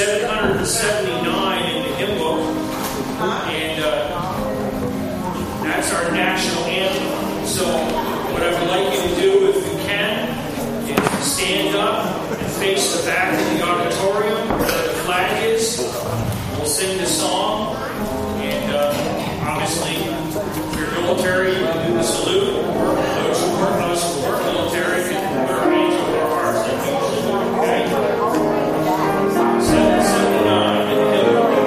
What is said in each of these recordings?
779 in the hymn book, and that's our national anthem. So what I would like you to do, if you can, is stand up and face the back of the auditorium where the flag is. We'll sing the song, and obviously, if you're military, you can do the salute. Those who work military can put our hands over our hearts like we usually do. Okay? 779 in the hymn book.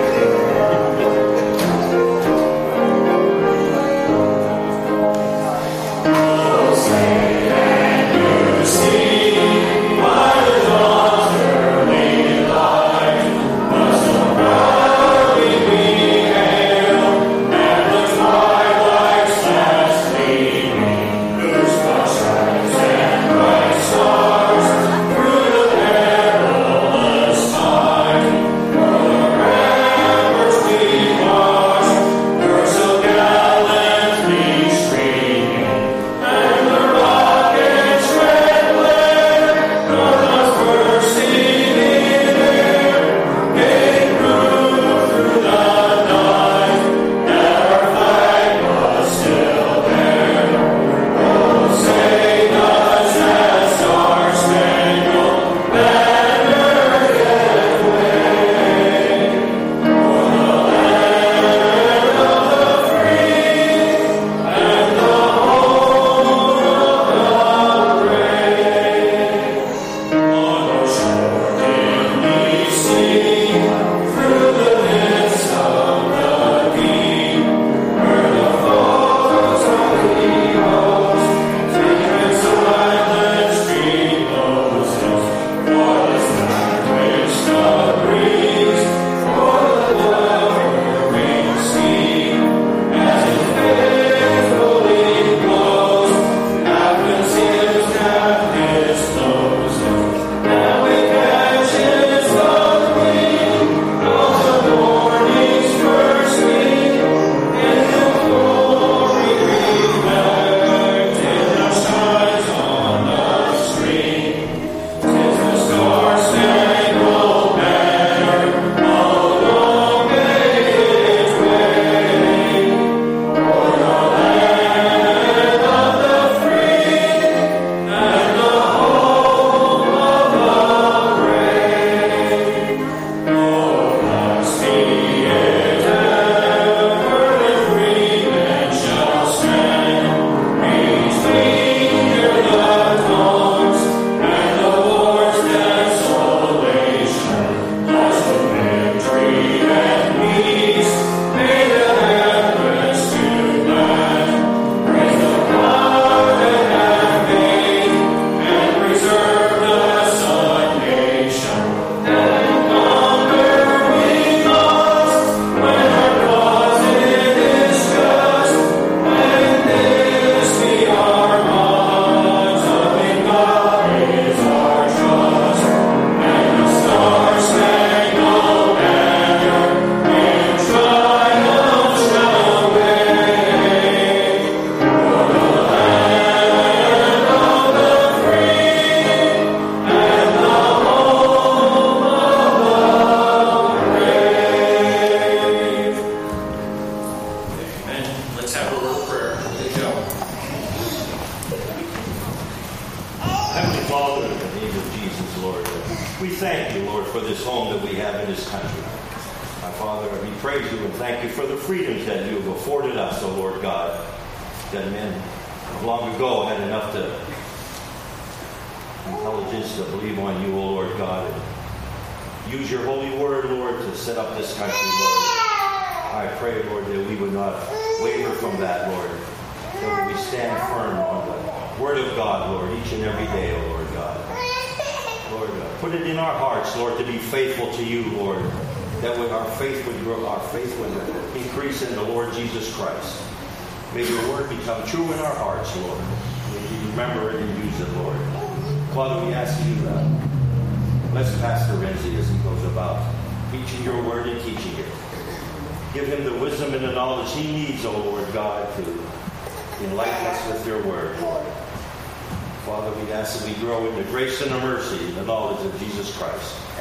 Give him the wisdom and the knowledge he needs, O Lord God, to enlighten us with your word, Lord. Father, we ask that we grow in the grace and the mercy and the knowledge of Jesus Christ.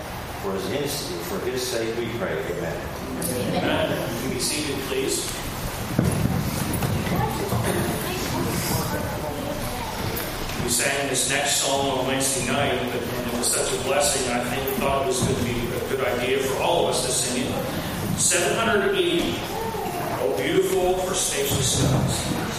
For his sake we pray. Amen. Amen. You can be seated, please. We sang this next song on Wednesday night, and it was such a blessing. I think we thought it was going to be a good idea for all of us to sing it. 780. Oh, beautiful for spacious skies.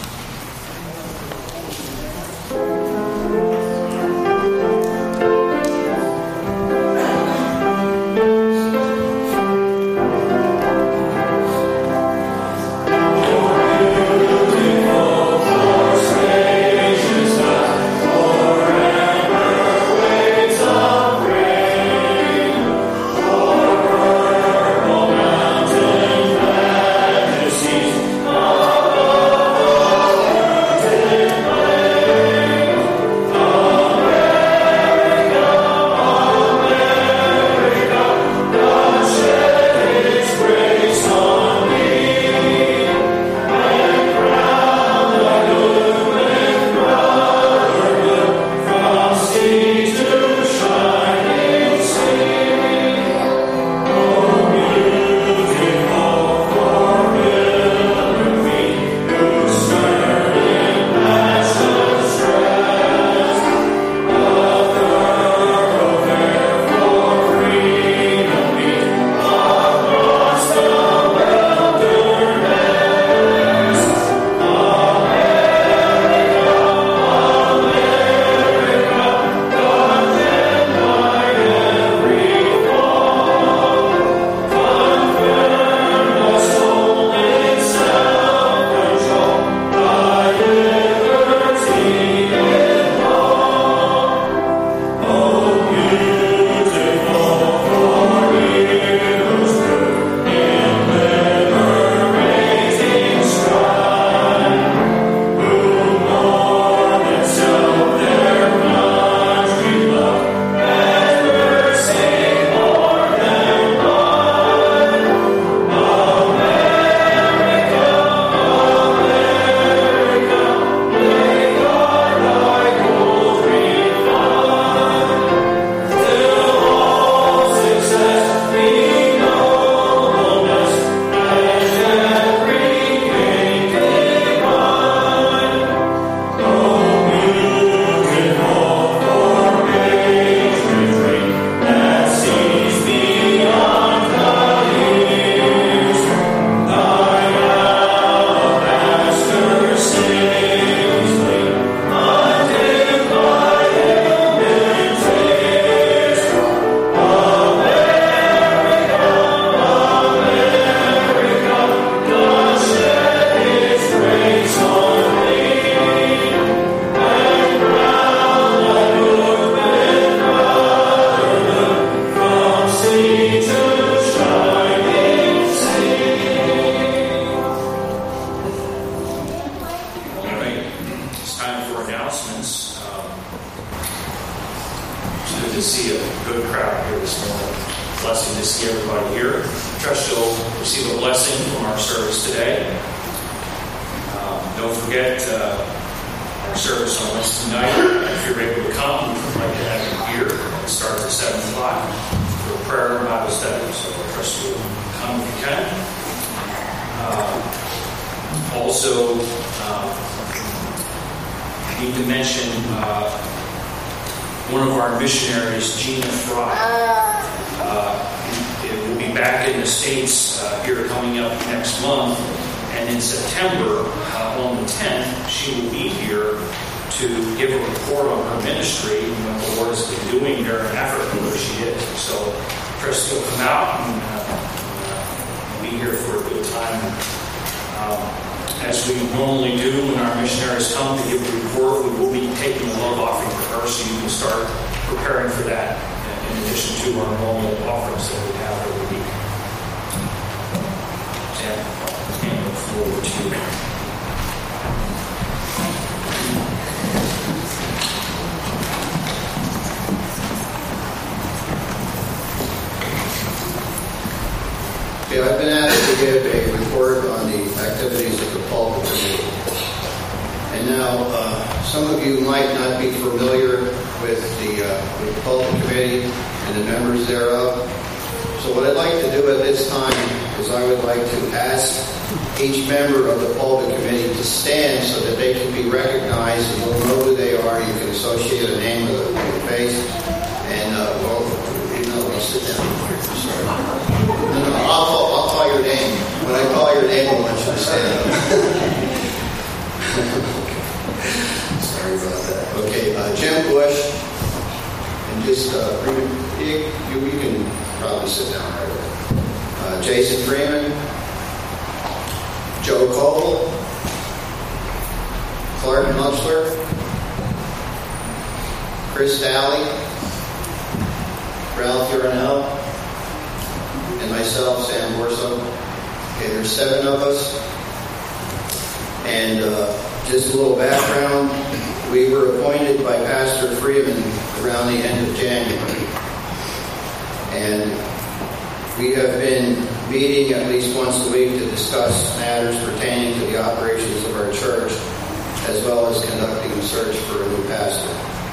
I've been asked to give a report on the activities of the Pulpit Committee. And now, some of you might not be familiar with the Pulpit Committee. and the members thereof. So what I'd like to do at this time is I would like to ask each member of the pulpit committee to stand so that they can be recognized and you'll know who they are. You can associate a name with a face. And, sit down. Sorry. No, I'll call your name. When I call your name, I want you to stand up. Sorry about that. Okay, Jim Bush. And just, you can probably sit down right away. Jason Freeman. Joe Cole. Clark Mutzler. Chris Daly. Ralph Urinell, and myself, Sam Borso. Okay, there's 7 of us. And just a little background, we were appointed by Pastor Freeman around the end of January. And we have been meeting at least once a week to discuss matters pertaining to the operations of our church, as well as conducting a search for a new pastor.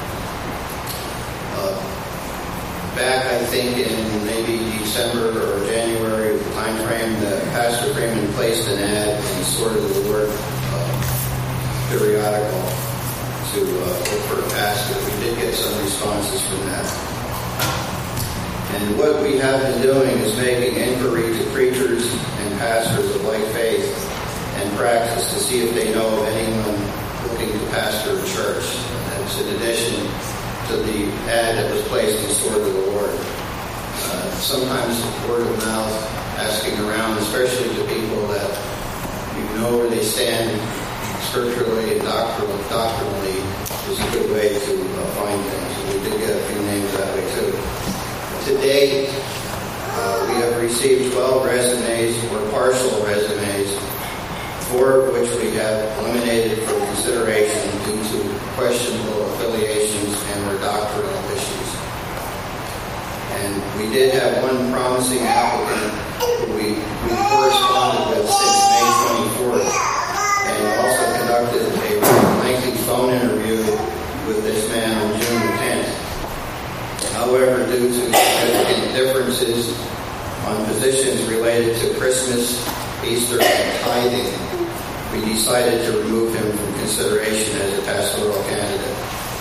Back, I think, in maybe December or January time frame, that Pastor Freeman placed an ad in Sword of the Word periodical to look for a pastor. We did get some responses from that. And what we have been doing is making inquiry to preachers and pastors of like faith and practice to see if they know of anyone looking to pastor a church. That's in addition to the ad that was placed in Sword of the Lord. Sometimes word of mouth, asking around, especially to people that you know where they stand scripturally and doctrinally, is a good way to find things. And we did get a few names that way too. To date, we have received 12 resumes or partial resumes, 4 of which we have eliminated for consideration due to questionable affiliations and or doctrinal issues. And we did have one promising applicant who we corresponded with since May 24th and also conducted a lengthy phone interview with this man on June 10th. However, due to significant differences on positions related to Christmas, Easter, and tithing, we decided to remove him from consideration as a pastoral candidate.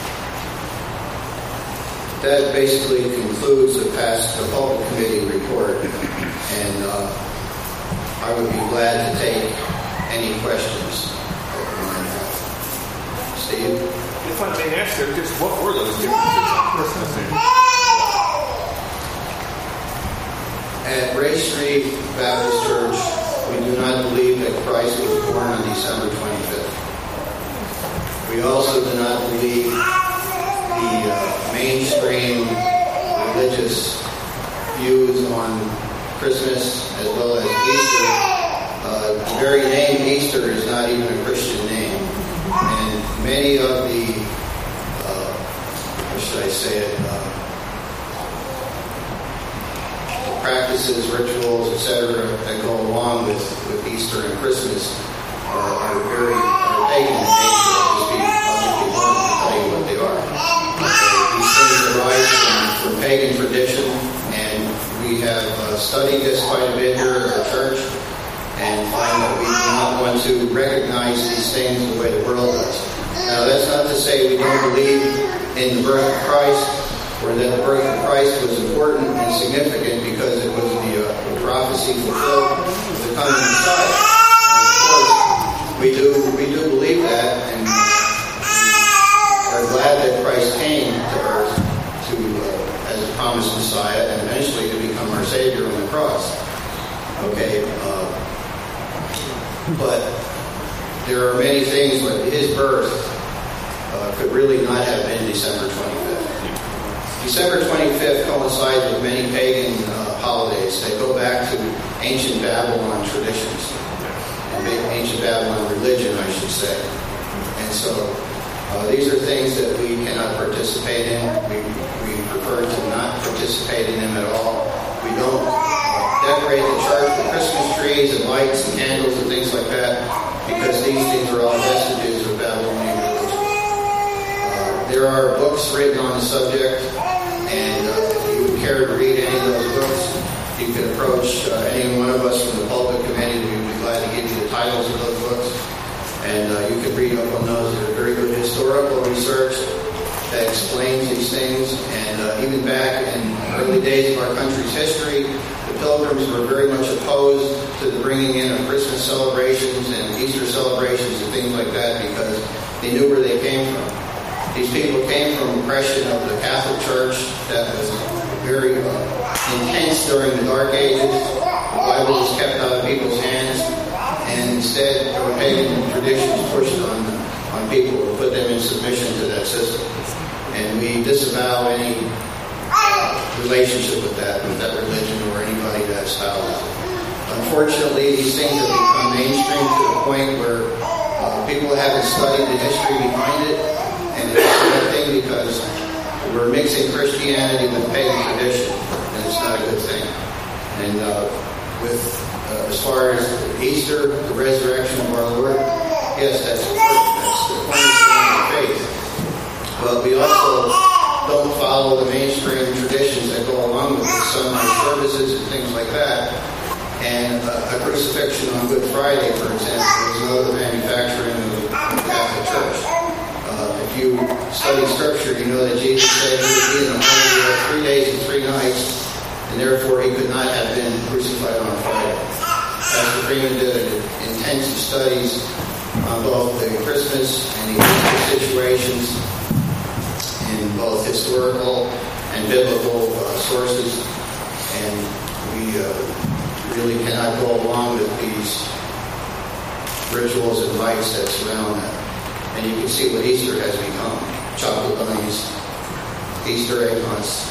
That basically concludes the pulpit committee report, and I would be glad to take any questions that you might have. Steve? If I may ask, just what were those differences on Christmas Day? At Grace Street Baptist Church, we do not believe that Christ was born on December 25th. We also do not believe the mainstream religious views on Christmas as well as Easter. The very name Easter is not even a Christian name. And many of the, practices, rituals, etc. that go along with Easter and Christmas are very pagan in nature. I'll just be blunt and tell you what they are. These things arise from pagan tradition, and we have studied this quite a bit here at our church and find that we do not want to recognize these things the way the world does. Now, that's not to say we don't believe in the birth of Christ, or that the birth of Christ was important and significant because it was the prophecy fulfilled of the coming Messiah. And of course, we do believe that, and are glad that Christ came to earth as a promised Messiah and eventually to become our Savior on the cross. Okay, but there are many things, but his birth could really not have been December 25th. December 25th coincides with many pagan holidays. They go back to ancient Babylon traditions, ancient Babylon religion, I should say. And so these are things that we cannot participate in. We prefer to not participate in them at all. We don't decorate the church with Christmas trees and lights and candles and things like that because these things are all vestiges of Babylonian religion. There are books written on the subject, and if you would care to read any of those books, you can approach any one of us from the pulpit committee. We'd be glad to give you the titles of those books. And you can read up on those. They're very good historical research that explains these things. And even back in early days of our country's history, the Pilgrims were very much opposed to the bringing in of Christmas celebrations and Easter celebrations and things like that because they knew where they came from. These people came from oppression of the Catholic Church that was very intense during the Dark Ages. The Bible was kept out of people's hands, and instead there were pagan traditions pushed on people to put them in submission to that system. And we disavow any relationship with that religion or anybody that espoused it. Unfortunately, these things have become mainstream to the point where people haven't studied the history behind it, and it's a bad thing because we're mixing Christianity with pagan tradition, and it's not a good thing. And as far as Easter, the resurrection of our Lord, yes, that's the cornerstone of faith. But we also don't follow the mainstream traditions that go along with it, sunrise services and things like that. And a crucifixion on Good Friday, for example, is another manufacturing of the Catholic Church. If you study Scripture, you know that Jesus said he would be in the morning 3 days and 3 nights, and therefore he could not have been crucified on Friday. Pastor Freeman did intensive studies on both the Christmas and the Easter situations in both historical and biblical sources, and we really cannot go along with these rituals and rites that surround that. And you can see what Easter has become. Chocolate bunnies, Easter egg hunts,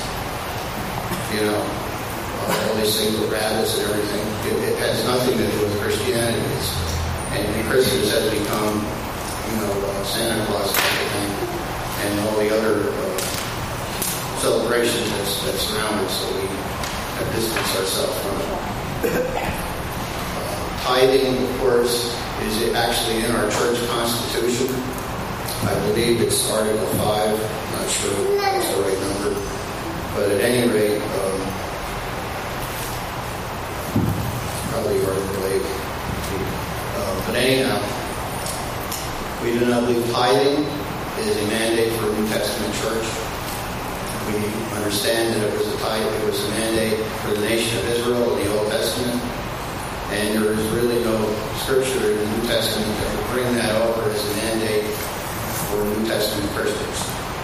all these things with rabbits and everything. It has nothing to do with Christianity. And Christmas has become, Santa Claus type of thing, and all the other celebrations that surround it, so we have distanced ourselves from it. Tithing, of course, is actually in our church constitution. I believe it's Article 5. I'm not sure that's the right number. But at any rate, probably Article 8. But anyhow, we do not believe tithing is a mandate for a New Testament church. We understand that it was a mandate for the nation of Israel in the Old Testament, and there is really no scripture in the New Testament that would bring that over as a mandate for New Testament Christians.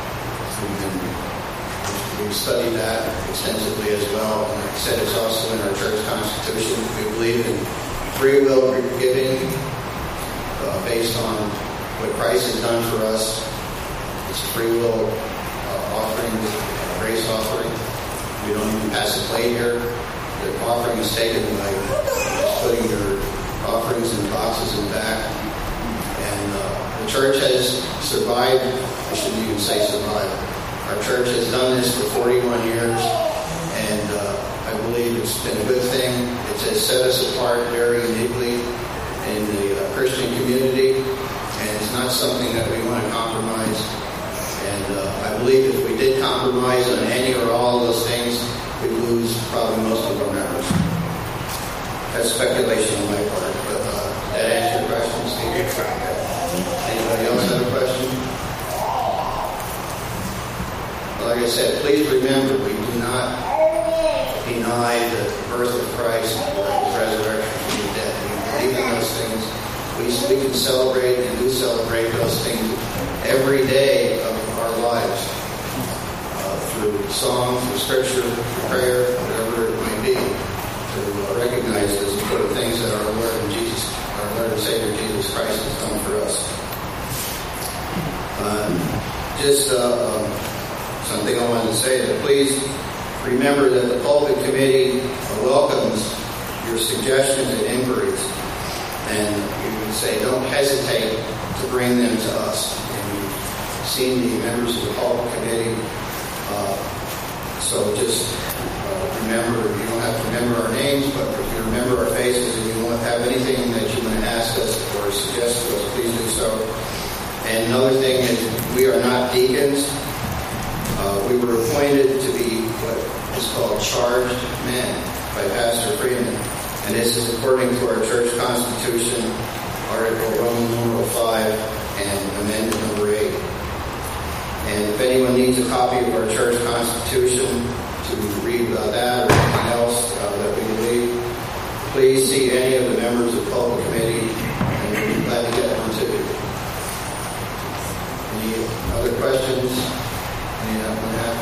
We've studied that extensively as well, and like I said, it's also in our church constitution. We believe in free will giving based on what Christ has done for us. It's a free will offering, grace offering. We don't even pass a plate here. The offering is taken by just putting your offerings in boxes in the back. And the church has survived. I shouldn't even say survived. Our church has done this for 41 years, and I believe it's been a good thing. It has set us apart very uniquely in the Christian community, and it's not something that we want to compromise. And I believe if we did compromise on any or all of those things, we'd lose probably most of our members. That's speculation on my part, but that answers your question, Steve? Anybody else have a question? Like I said, please remember, we do not deny the birth of Christ or his resurrection from the dead. We believe in those things. We can celebrate and do celebrate those things every day of our lives through song, through scripture, through prayer, whatever it might be, to recognize those important things that our Lord and Savior Jesus Christ has done for us. Something I wanted to say, that please remember that the pulpit committee welcomes your suggestions and inquiries, and you would say don't hesitate to bring them to us. And you've seen the members of the pulpit committee, so just remember, you don't have to remember our names, but if you remember our faces and you want to have anything that you want to ask us or suggest to us, please do so. And another thing is, we are not deacons. We were appointed to be what is called charged men by Pastor Freeman. And this is according to our church constitution, Article Roman numeral 5 and Amendment number 8. And if anyone needs a copy of our church constitution to read about that or anything else that we believe, please see any of the members of the pulpit committee, and we'll be glad to get one to you. Any other questions? Anyone have?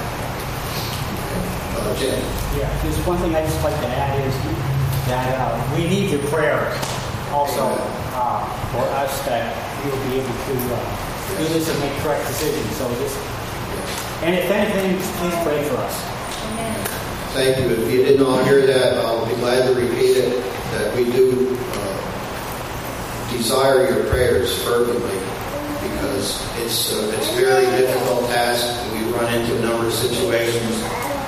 Jen? Yeah, there's one thing I'd just like to add is that we need your prayers also for us that we'll be able to do this and make correct decisions. So and if anything, please pray for us. Thank you. If you did not hear that, I'll be glad to repeat it, that we do desire your prayers fervently, because it's a very difficult task. We run into a number of situations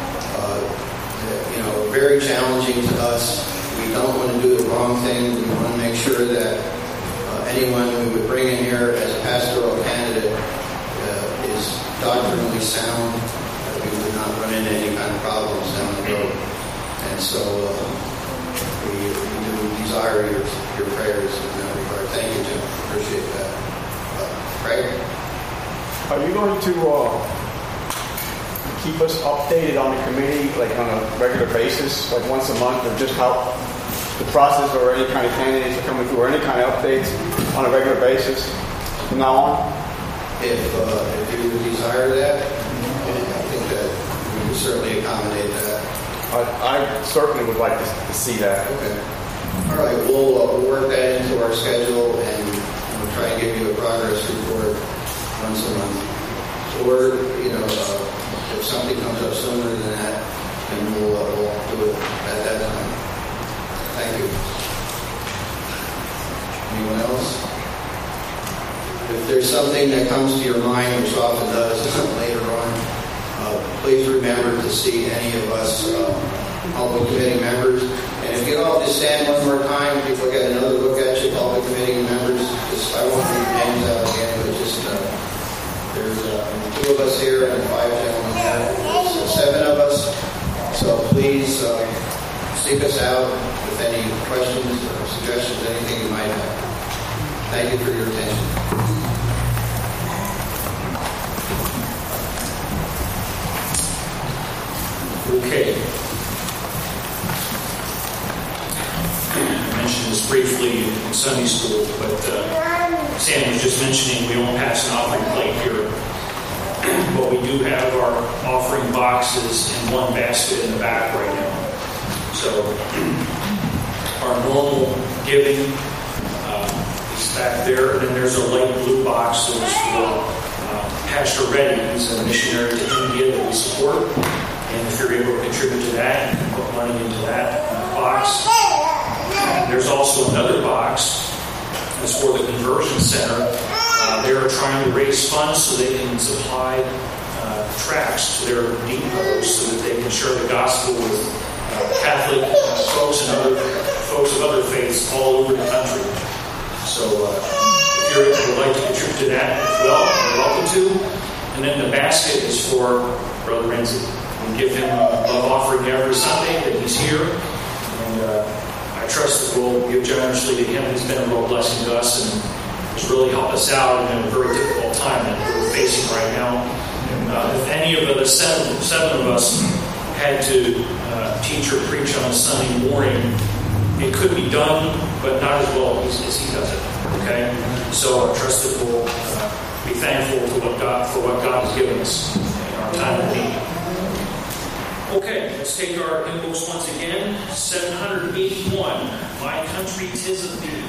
very challenging to us. We don't want to do the wrong thing. We want to make sure that anyone we would bring in here as a pastoral candidate is doctrinally sound, that we would not run into any kind of problems down the road. And so we do desire your prayers in that regard. Thank you, Jim. Appreciate that. Craig? Are you going to keep us updated on the committee, like on a regular basis, like once a month, or just how the process or any kind of candidates are coming through, or any kind of updates on a regular basis from now on? If you desire that, I think that we can certainly accommodate that. I certainly would like to see that. Okay. All right, we'll work that into our schedule, and we'll try and give you a progress report once a month. Or, if something comes up sooner than that, then we'll do it at that time. Thank you. Anyone else? If there's something that comes to your mind, which often does later on, please remember to see any of us public committee members. And if you all just stand one more time, people get another look at you, public committee members. I won't read names out again, but just there's 2 of us here and 5 gentlemen there. There's 7 of us. So please seek us out with any questions or suggestions, anything you might have. Thank you for your attention. Okay. I mentioned this briefly in Sunday school, but Sam was just mentioning we don't pass an offering plate here, but we do have our offering boxes in one basket in the back right now. So our normal giving is back there, and then there's a light blue box that's for Pastor Reddy. He's a missionary to India that we support. And if you're able to contribute to that, you can put money into that box. There's also another box that's for the Conversion Center. They're trying to raise funds so they can supply tracts to their depots so that they can share the gospel with Catholic folks and other folks of other faiths all over the country. So if you would like to contribute to that as well, you're welcome to. And then the basket is for Brother Renzi. We give him a love offering every Sunday that he's here. And I trust that we'll give generously to him. He's been a real blessing to us and has really helped us out in a very difficult time that we're facing right now. If any of the 7 of us had to teach or preach on a Sunday morning, it could be done, but not as well as he does it. Okay? So I trust that we'll be thankful for what God has given us in our time of need. Okay, let's take our hymn books once again. 781, My Country 'Tis of Thee.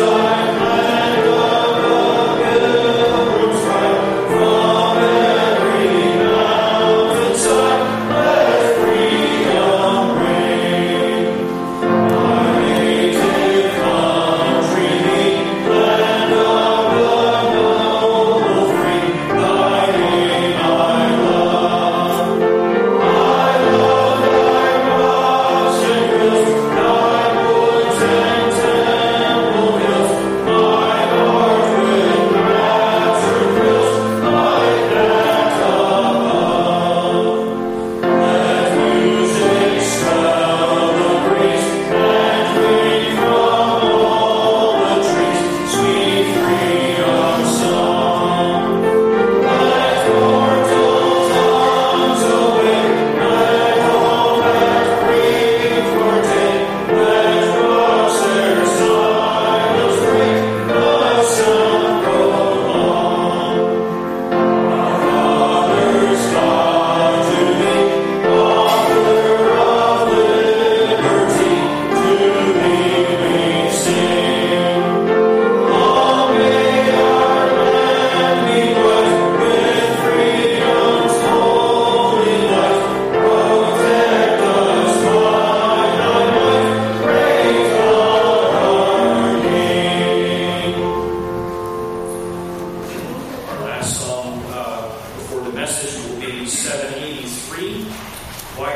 From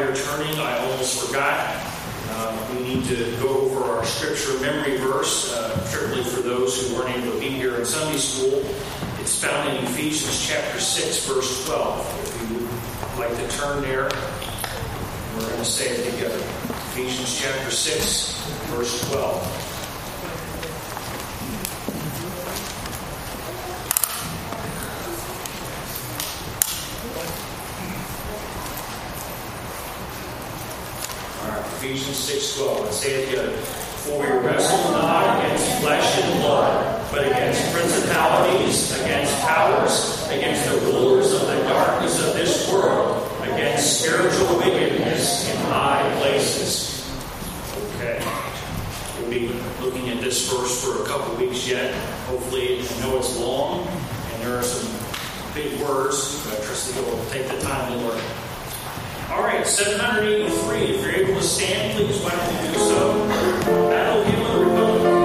you're turning, I almost forgot. We need to go over our scripture memory verse, particularly for those who weren't able to be here in Sunday school. It's found in Ephesians chapter 6, verse 12. If you would like to turn there, we're going to say it together. Ephesians chapter 6, verse 12. Ephesians 6:12. Let's say it together. For we wrestle not against flesh and blood, but against principalities, against powers, against the rulers of the darkness of this world, against spiritual wickedness in high places. Okay. We'll be looking at this verse for a couple weeks yet. Hopefully, I know it's long, and there are some big words, but I trust that you'll take the time to learn. All right, 783. If you're able to stand, please, why don't you do so? Battle Hymn of the Republic.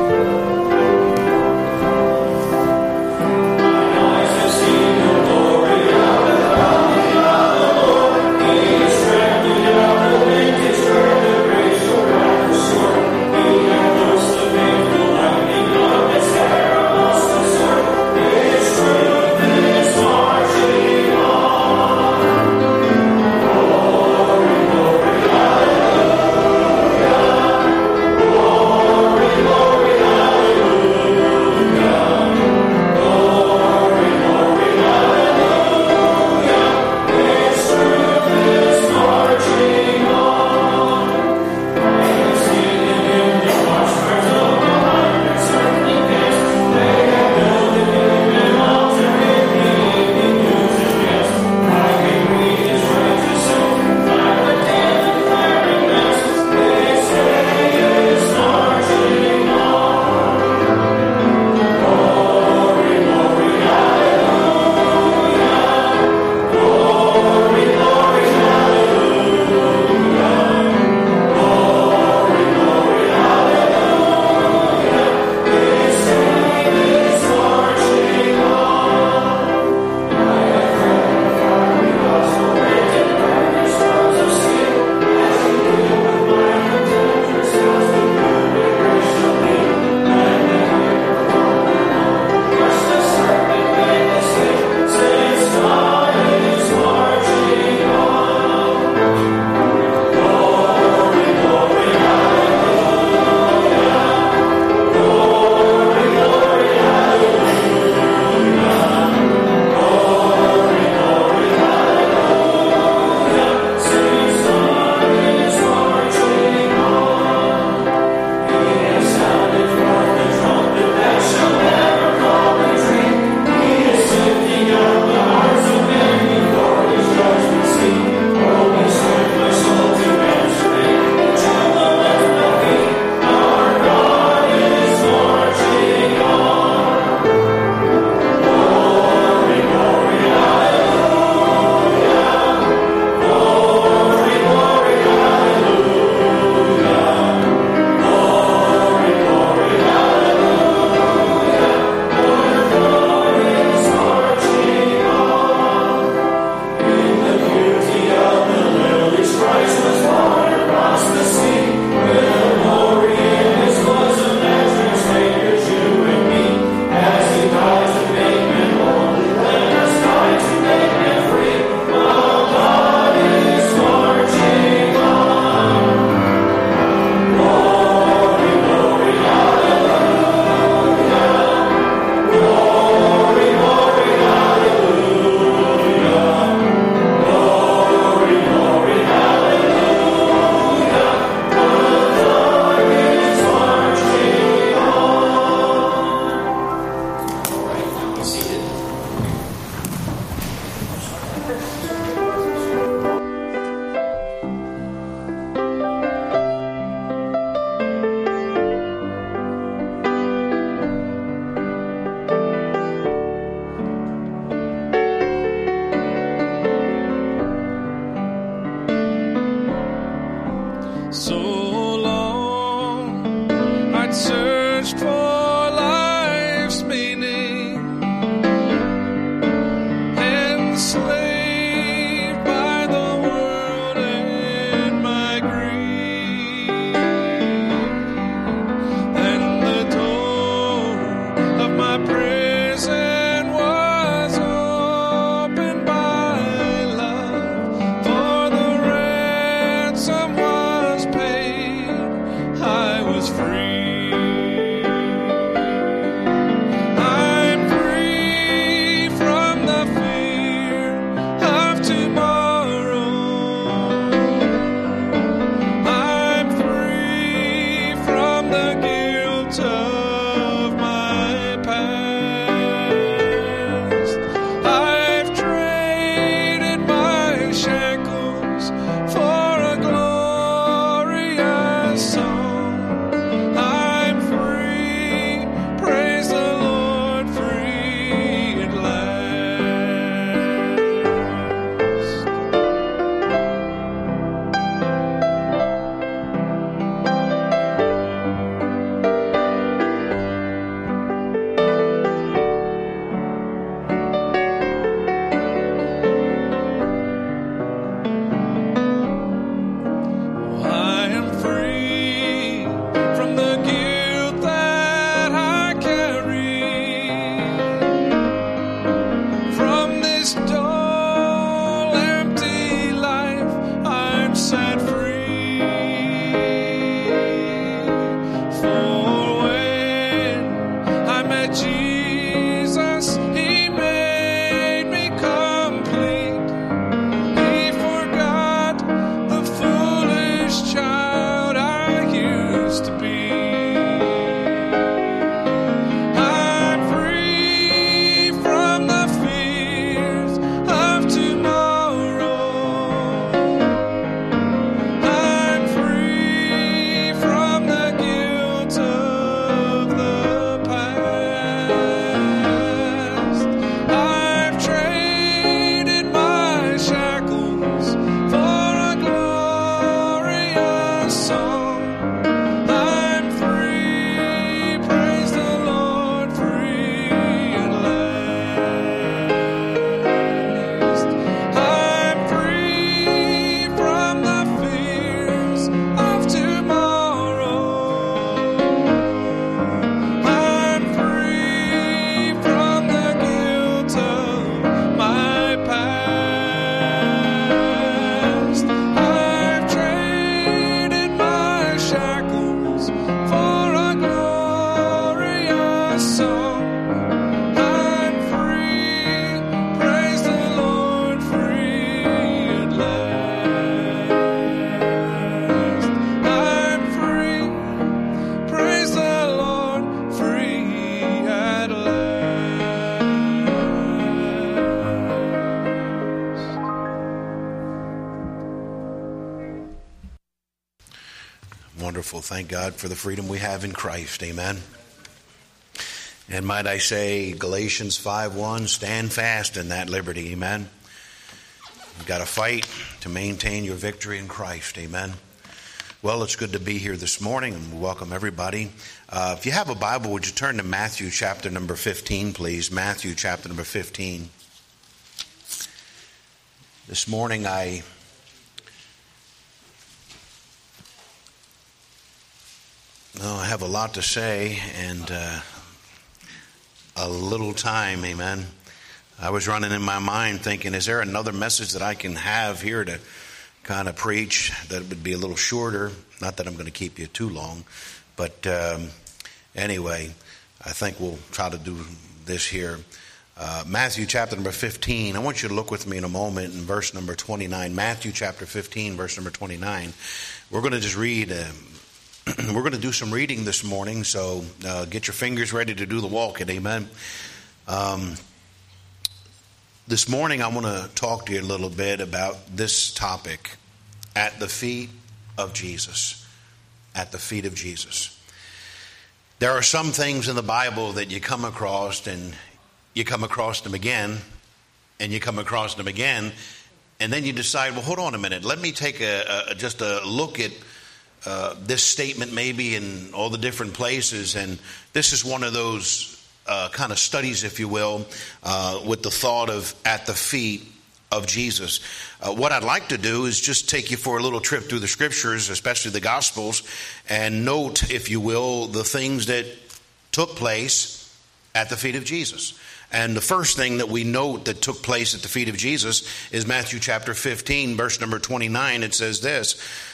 Enslaved by the world ransom was paid, I was free. Wonderful. Thank God for the freedom we have in Christ. Amen. And might I say, Galatians 5:1, stand fast in that liberty. Amen. You've got to fight to maintain your victory in Christ. Amen. Well, it's good to be here this morning, and we welcome everybody. If you have a Bible, would you turn to Matthew chapter number 15, please? Matthew chapter number 15. This morning I have a lot to say and a little time, amen. I was running in my mind thinking, is there another message that I can have here to kind of preach that would be a little shorter? Not that I'm going to keep you too long, but anyway, I think we'll try to do this here. Matthew chapter number 15. I want you to look with me in a moment in verse number 29. Matthew chapter 15, verse number 29. We're going to just read. We're going to do some reading this morning, so get your fingers ready to do the walking. Amen. This morning I want to talk to you a little bit about this topic, at the feet of Jesus. At the feet of Jesus. There are some things in the Bible that you come across, and you come across them again, and you come across them again, and then you decide, well, hold on a minute. Let me take just a look at this statement maybe in all the different places. And this is one of those kind of studies, if you will, with the thought of at the feet of Jesus. What I'd like to do is just take you for a little trip through the scriptures, especially the Gospels, and note, if you will, the things that took place at the feet of Jesus. And the first thing that we note that took place at the feet of Jesus is Matthew chapter 15, verse number 29. It says this: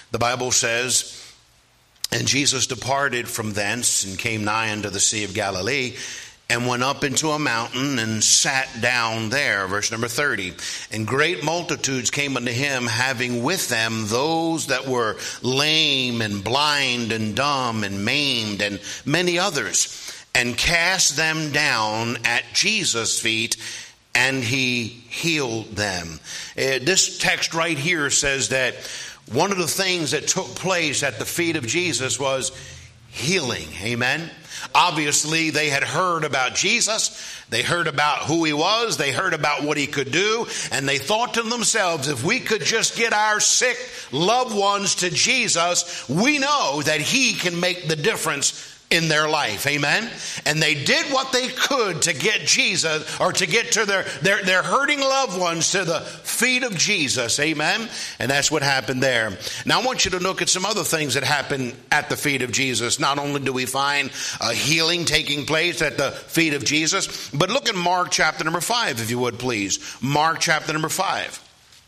The Bible says, and Jesus departed from thence and came nigh unto the Sea of Galilee, and went up into a mountain and sat down there. Verse number 30. And great multitudes came unto him, having with them those that were lame and blind and dumb and maimed, and many others, and cast them down at Jesus' feet, and he healed them. This text right here says that one of the things that took place at the feet of Jesus was healing. Amen. Obviously, they had heard about Jesus. They heard about who he was. They heard about what he could do. And they thought to themselves, if we could just get our sick loved ones to Jesus, we know that he can make the difference in their life. Amen. And they did what they could to get Jesus, or to get to their hurting loved ones to the feet of Jesus. Amen. And that's what happened there. Now I want you to look at some other things that happened at the feet of Jesus. Not only do we find healing taking place at the feet of Jesus, but look at Mark chapter number 5, if you would please. Mark chapter number 5.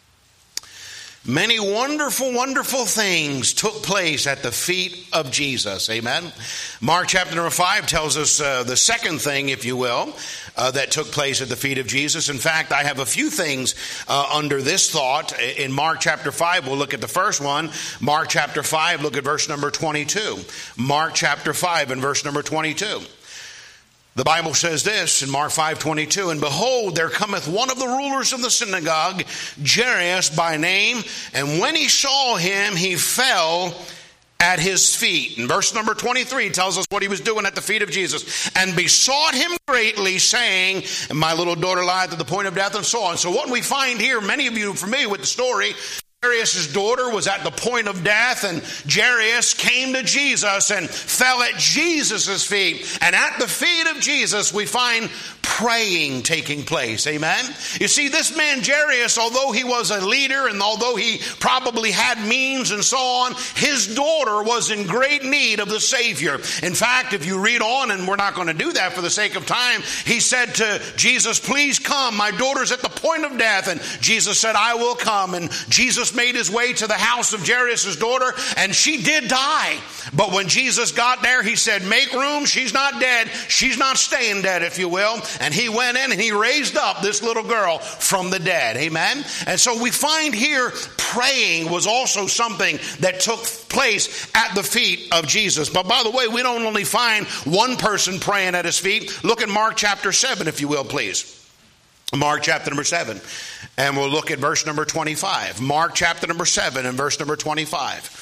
Many wonderful, wonderful things took place at the feet of Jesus. Amen. Mark chapter number 5 tells us the second thing, if you will, that took place at the feet of Jesus. In fact, I have a few things under this thought. In Mark chapter 5, we'll look at the first one. Mark chapter 5, look at verse number 22. Mark chapter 5 and verse number 22. The Bible says this in Mark 5:22, and behold, there cometh one of the rulers of the synagogue, Jairus by name, and when he saw him, he fell at his feet. And verse number 23 tells us what he was doing at the feet of Jesus, and besought him greatly, saying, my little daughter lieth at the point of death, and so on. So what we find here, many of you are familiar with the story, Jairus' daughter was at the point of death, and Jairus came to Jesus and fell at Jesus' feet. And at the feet of Jesus, we find praying taking place. Amen. You see, this man Jairus, although he was a leader and although he probably had means and so on, his daughter was in great need of the Savior. In fact, if you read on, and we're not going to do that for the sake of time, he said to Jesus, please come, my daughter's at the point of death. And Jesus said, I will come. And Jesus made his way to the house of Jairus' daughter, and she did die. But when Jesus got there, he said, make room, she's not dead. She's not staying dead, if you will. And he went in and he raised up this little girl from the dead. Amen. And so we find here praying was also something that took place at the feet of Jesus. But by the way, we don't only find one person praying at his feet. Look at Mark chapter 7, if you will, please. Mark chapter number 7. And we'll look at verse number 25. Mark chapter number 7 and verse number 25.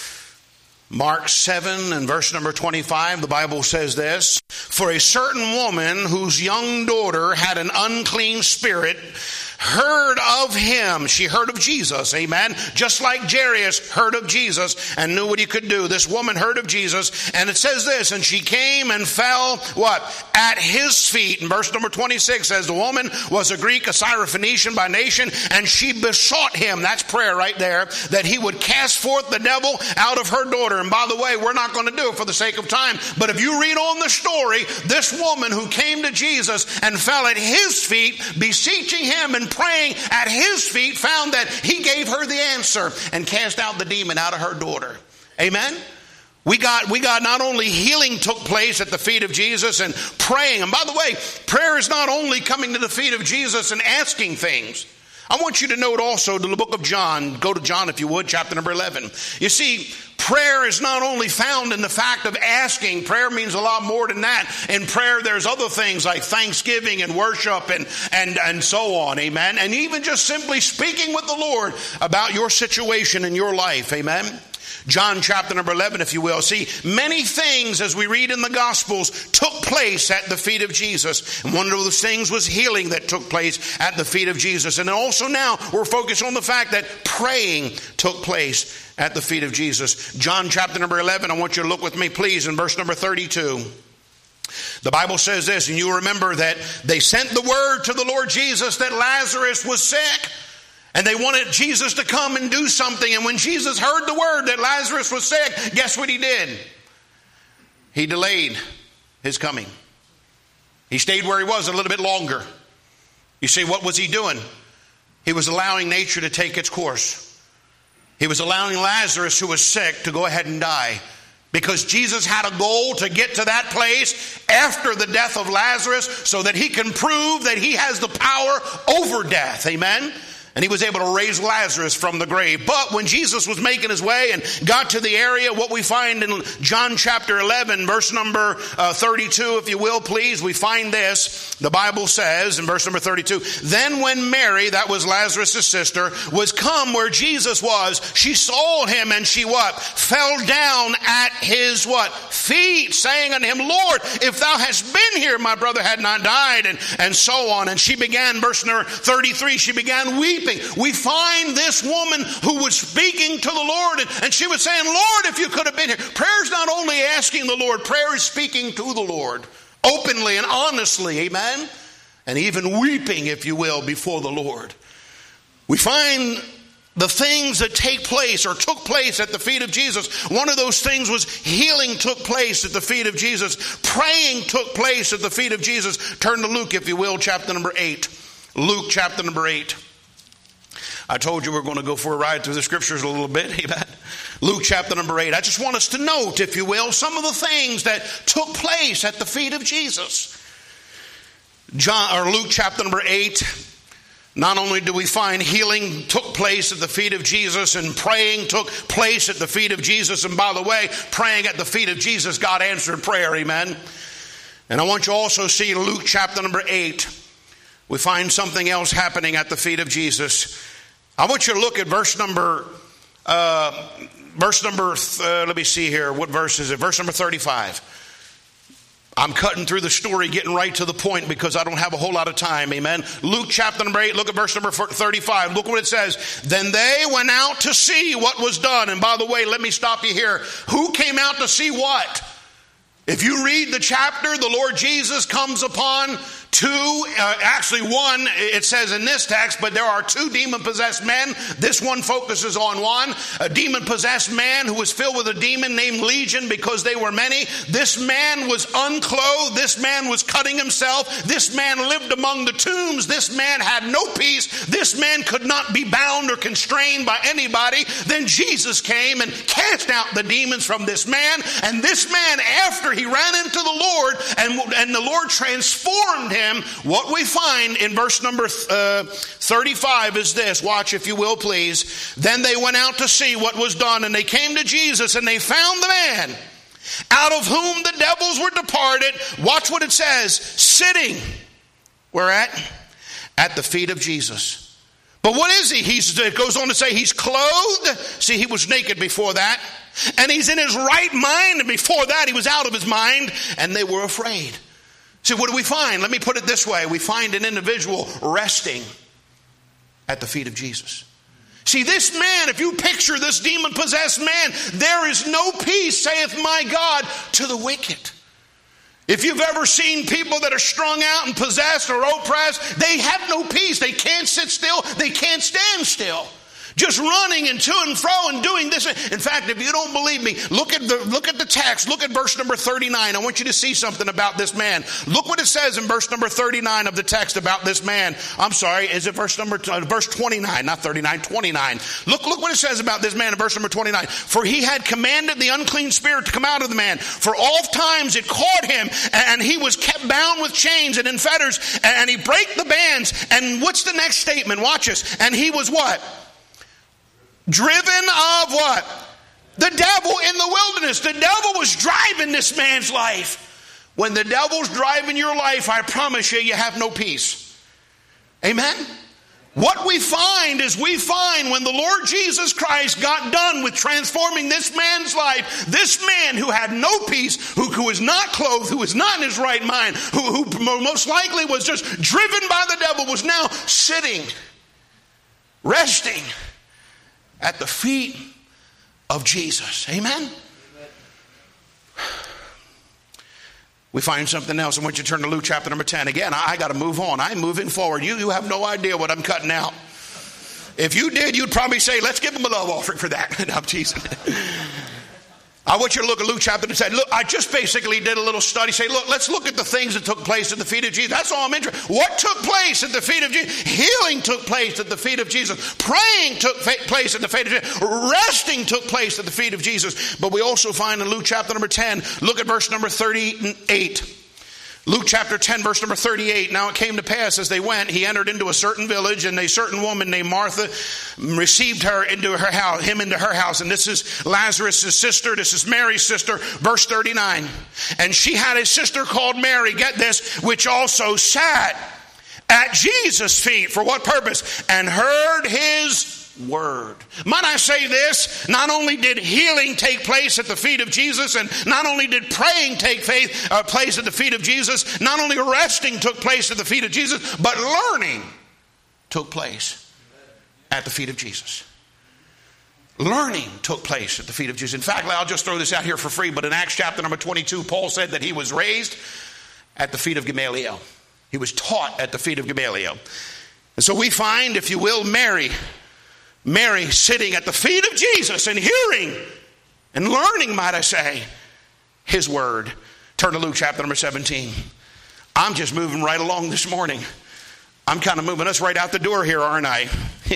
Mark 7 and verse number 25, the Bible says this, for a certain woman whose young daughter had an unclean spirit heard of him. She heard of Jesus. Amen. Just like Jairus heard of Jesus and knew what he could do. This woman heard of Jesus, and it says this, and she came and fell, what? At his feet. And verse number 26 says the woman was a Greek, a Syrophoenician by nation, and she besought him, that's prayer right there, that he would cast forth the devil out of her daughter. And by the way, we're not going to do it for the sake of time, but if you read on the story, this woman who came to Jesus and fell at his feet, beseeching him and praying at his feet, found that he gave her the answer and cast out the demon out of her daughter. Amen. We got not only healing took place at the feet of Jesus and praying. And by the way, prayer is not only coming to the feet of Jesus and asking things. I want you to note also the book of John. Go to John, if you would, chapter number 11. You see, prayer is not only found in the fact of asking. Prayer means a lot more than that. In prayer, there's other things like thanksgiving and worship and so on. Amen. And even just simply speaking with the Lord about your situation in your life. Amen. John chapter number 11, if you will. See, many things, as we read in the Gospels, took place at the feet of Jesus. And one of those things was healing that took place at the feet of Jesus. And also now we're focused on the fact that praying took place at the feet of Jesus. John chapter number 11, I want you to look with me, please, in verse number 32. The Bible says this, and you remember that they sent the word to the Lord Jesus that Lazarus was sick. And they wanted Jesus to come and do something. And when Jesus heard the word that Lazarus was sick, guess what he did? He delayed his coming. He stayed where he was a little bit longer. You see, what was he doing? He was allowing nature to take its course. He was allowing Lazarus, who was sick, to go ahead and die. Because Jesus had a goal to get to that place after the death of Lazarus so that he can prove that he has the power over death. Amen? And he was able to raise Lazarus from the grave. But when Jesus was making his way and got to the area, what we find in John chapter 11, verse number 32, if you will, please, we find this. The Bible says in verse number 32, then when Mary, that was Lazarus' sister, was come where Jesus was, she saw him and she what? Fell down at his what? Feet, saying unto him, Lord, if thou hadst been here, my brother had not died, and so on. And she began, verse number 33, she began weeping. We find this woman who was speaking to the Lord, and she was saying, Lord, if you could have been here. Prayer is not only asking the Lord, prayer is speaking to the Lord openly and honestly, amen? And even weeping, if you will, before the Lord. We find the things that take place or took place at the feet of Jesus. One of those things was healing took place at the feet of Jesus. Praying took place at the feet of Jesus. Turn to Luke, if you will, chapter number 8. Luke chapter number 8. I told you we're going to go for a ride through the scriptures a little bit. Amen. Luke chapter number 8. I just want us to note, if you will, some of the things that took place at the feet of Jesus. Luke chapter number 8. Not only do we find healing took place at the feet of Jesus, and praying took place at the feet of Jesus. And by the way, praying at the feet of Jesus, God answered prayer. Amen. And I want you to also see in Luke chapter number 8, we find something else happening at the feet of Jesus. I want you to look at verse number, let me see here. What verse is it? Verse number 35. I'm cutting through the story, getting right to the point because I don't have a whole lot of time. Amen. Luke chapter number 8, look at verse number 35. Look what it says. Then they went out to see what was done. And by the way, let me stop you here. Who came out to see what? If you read the chapter, the Lord Jesus comes upon one, it says in this text, but there are two demon-possessed men. This one focuses on one. A demon-possessed man who was filled with a demon named Legion because they were many. This man was unclothed. This man was cutting himself. This man lived among the tombs. This man had no peace. This man could not be bound or constrained by anybody. Then Jesus came and cast out the demons from this man. And this man, after he ran into the Lord and the Lord transformed him, what we find in verse number 35 is this. Watch, if you will, please. Then they went out to see what was done, and they came to Jesus, and they found the man out of whom the devils were departed. Watch what it says. Sitting. Where at? At the feet of Jesus. But what is he? It goes on to say he's clothed. See, he was naked before that. And he's in his right mind. And before that, he was out of his mind. And they were afraid. See, what do we find? Let me put it this way. We find an individual resting at the feet of Jesus. See, this man, if you picture this demon-possessed man, there is no peace, saith my God, to the wicked. If you've ever seen people that are strung out and possessed or oppressed, they have no peace. They can't sit still. They can't stand still. Just running and to and fro and doing this. In fact, if you don't believe me, look at the text. Look at verse number 39. I want you to see something about this man. Look what it says in verse number 39 of the text about this man. I'm sorry, is it verse 29, not 39, 29. Look what it says about this man in verse number 29. For he had commanded the unclean spirit to come out of the man. For oft times it caught him, and he was kept bound with chains and in fetters, and he brake the bands. And what's the next statement? Watch this. And he was what? Driven of what? The devil in the wilderness. The devil was driving this man's life. When the devil's driving your life, I promise you, you have no peace. Amen? What we find is when the Lord Jesus Christ got done with transforming this man's life, this man who had no peace, who was not clothed, who was not in his right mind, who most likely was just driven by the devil, was now sitting, resting at the feet of Jesus. Amen? We find something else. I want you to turn to Luke chapter number 10. Again, I got to move on. I'm moving forward. You have no idea what I'm cutting out. If you did, you'd probably say, let's give him a love offering for that. No, I'm teasing. I want you to look at Luke chapter 10. Look, I just basically did a little study. Say, look, let's look at the things that took place at the feet of Jesus. That's all I'm interested in. What took place at the feet of Jesus? Healing took place at the feet of Jesus. Praying took place at the feet of Jesus. Resting took place at the feet of Jesus. But we also find in Luke chapter number 10, look at verse number 38. Luke chapter 10, verse number 38. Now it came to pass as they went, he entered into a certain village, and a certain woman named Martha received her into her house, him into her house. And this is Lazarus' sister. This is Mary's sister. Verse 39. And she had a sister called Mary, get this, which also sat at Jesus' feet. For what purpose? And heard his word. Might I say this? Not only did healing take place at the feet of Jesus, and not only did praying take place at the feet of Jesus, not only resting took place at the feet of Jesus, but learning took place at the feet of Jesus. Learning took place at the feet of Jesus. In fact, I'll just throw this out here for free, but in Acts chapter number 22, Paul said that he was raised at the feet of Gamaliel. He was taught at the feet of Gamaliel. And so we find, if you will, Mary sitting at the feet of Jesus and hearing and learning, might I say, his word. Turn to Luke chapter number 17. I'm just moving right along this morning. I'm kind of moving us right out the door here, aren't I?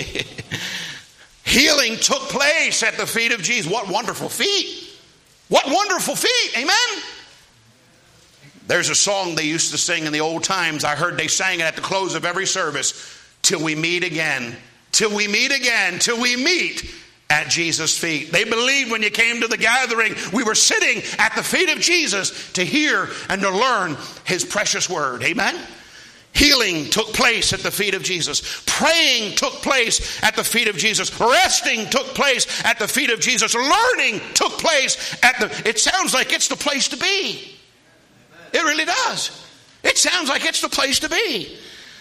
Healing took place at the feet of Jesus. What wonderful feet. What wonderful feet. Amen. There's a song they used to sing in the old times. I heard they sang it at the close of every service. Till we meet again. Till we meet again, till we meet at Jesus' feet. They believed when you came to the gathering, we were sitting at the feet of Jesus to hear and to learn his precious word. Amen? Healing took place at the feet of Jesus. Praying took place at the feet of Jesus. Resting took place at the feet of Jesus. Learning took place it sounds like it's the place to be. It really does. It sounds like it's the place to be.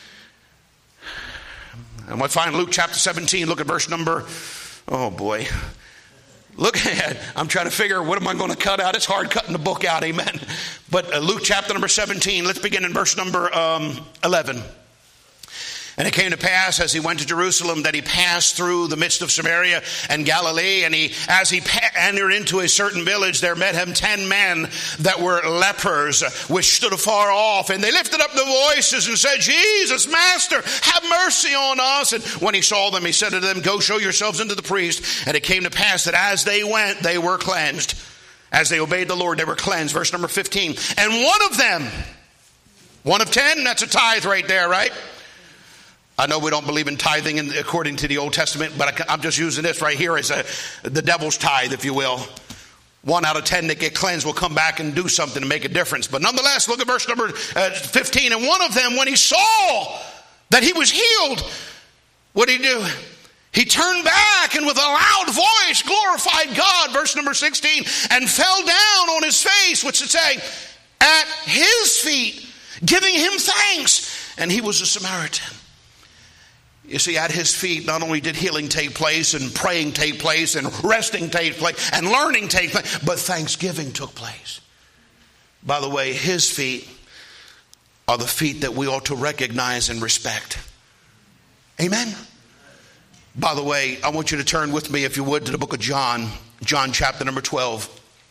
And we find Luke chapter 17, look at verse number, oh boy. Look at, I'm trying to figure, what am I going to cut out? It's hard cutting the book out, amen. But Luke chapter number 17, let's begin in verse number 11. And it came to pass as he went to Jerusalem that he passed through the midst of Samaria and Galilee. And as he entered into a certain village, there met him 10 men that were lepers, which stood afar off. And they lifted up their voices and said, Jesus, Master, have mercy on us. And when he saw them, he said to them, Go show yourselves unto the priest. And it came to pass that as they went, they were cleansed. As they obeyed the Lord, they were cleansed. Verse number 15. And one of them, one of 10, that's a tithe right there, right? I know we don't believe in tithing according to the Old Testament, but I'm just using this right here as the devil's tithe, if you will. 1 out of 10 that get cleansed will come back and do something to make a difference. But nonetheless, look at verse number 15. And one of them, when he saw that he was healed, what did he do? He turned back and with a loud voice glorified God, verse number 16, and fell down on his face, which is say, at his feet, giving him thanks. And he was a Samaritan. You see, at his feet, not only did healing take place and praying take place and resting take place and learning take place, but thanksgiving took place. By the way, his feet are the feet that we ought to recognize and respect. Amen? By the way, I want you to turn with me, if you would, to the book of John, John chapter number 12.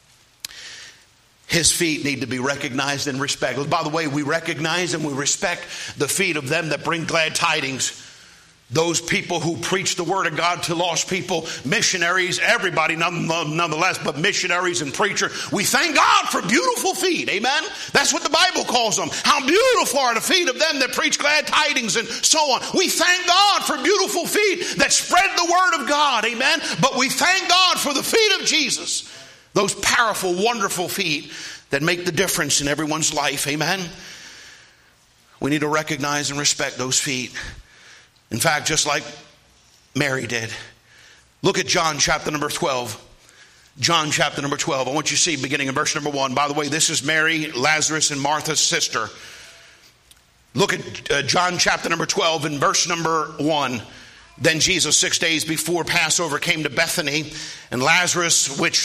His feet need to be recognized and respected. By the way, we recognize and we respect the feet of them that bring glad tidings. Those people who preach the word of God to lost people, missionaries, everybody nonetheless, but missionaries and preachers. We thank God for beautiful feet. Amen. That's what the Bible calls them. How beautiful are the feet of them that preach glad tidings and so on. We thank God for beautiful feet that spread the word of God. Amen. But we thank God for the feet of Jesus. Those powerful, wonderful feet that make the difference in everyone's life. Amen. We need to recognize and respect those feet. In fact, just like Mary did. Look at John chapter number 12. John chapter number 12. I want you to see beginning in verse number 1. By the way, this is Mary, Lazarus, and Martha's sister. Look at John chapter number 12 and verse number 1. Then Jesus 6 days before Passover came to Bethany, and where Lazarus, which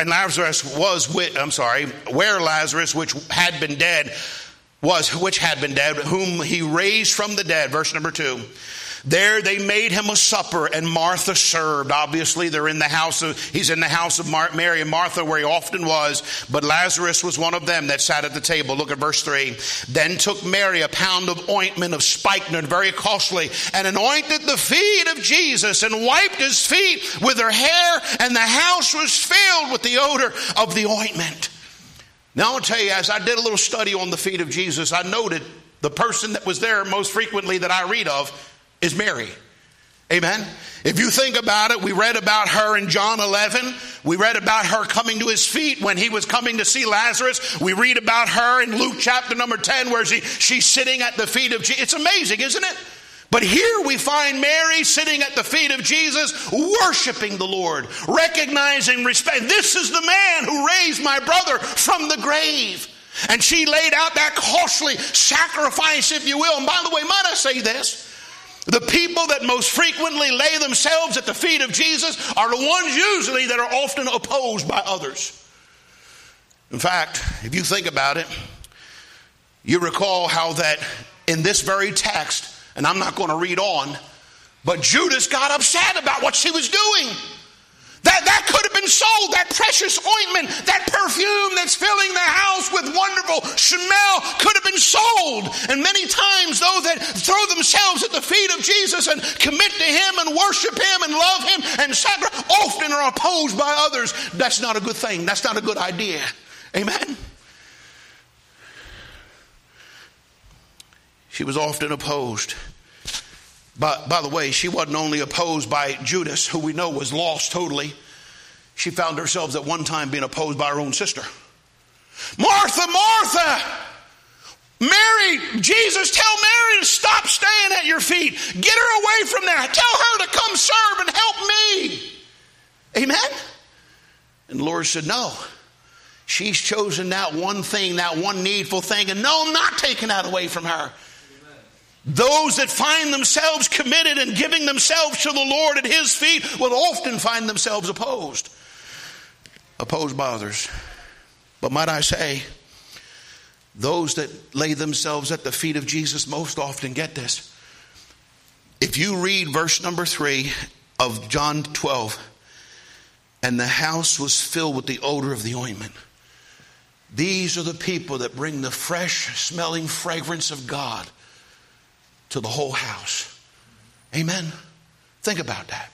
had been dead, whom he raised from the dead. Verse number 2. There they made him a supper, and Martha served. Obviously, he's in the house of Mary and Martha, where he often was, but Lazarus was one of them that sat at the table. Look at verse 3. Then took Mary a pound of ointment of spikenard, very costly, and anointed the feet of Jesus, and wiped his feet with her hair, and the house was filled with the odor of the ointment. Now, I'll tell you, as I did a little study on the feet of Jesus, I noted the person that was there most frequently that I read of is Mary. Amen. If you think about it, we read about her in John 11. We read about her coming to his feet when he was coming to see Lazarus. We read about her in Luke chapter number 10, where she's sitting at the feet of Jesus. It's amazing, isn't it? But here we find Mary sitting at the feet of Jesus, worshiping the Lord, recognizing respect. This is the man who raised my brother from the grave. And she laid out that costly sacrifice, if you will. And by the way, might I say this? The people that most frequently lay themselves at the feet of Jesus are the ones usually that are often opposed by others. In fact, if you think about it, you recall how that in this very text, and I'm not going to read on, but Judas got upset about what she was doing. That could have been sold. That precious ointment, that perfume that's filling the house with wonderful smell could have been sold. And many times those that throw themselves at the feet of Jesus and commit to him and worship him and love him and sacrifice often are opposed by others. That's not a good thing. That's not a good idea. Amen. She was often opposed. But by the way, she wasn't only opposed by Judas, who we know was lost totally. She found herself at one time being opposed by her own sister. Martha, Martha! Mary, Jesus, tell Mary to stop staying at your feet. Get her away from there. Tell her to come serve and help me. Amen? And the Lord said, no. She's chosen that one thing, that one needful thing. And no, I'm not taking that away from her. Those that find themselves committed and giving themselves to the Lord at his feet will often find themselves opposed by others. But might I say, those that lay themselves at the feet of Jesus most often get this. If you read verse number 3 of John 12, and the house was filled with the odor of the ointment. These are the people that bring the fresh smelling fragrance of God to the whole house. Amen. Think about that.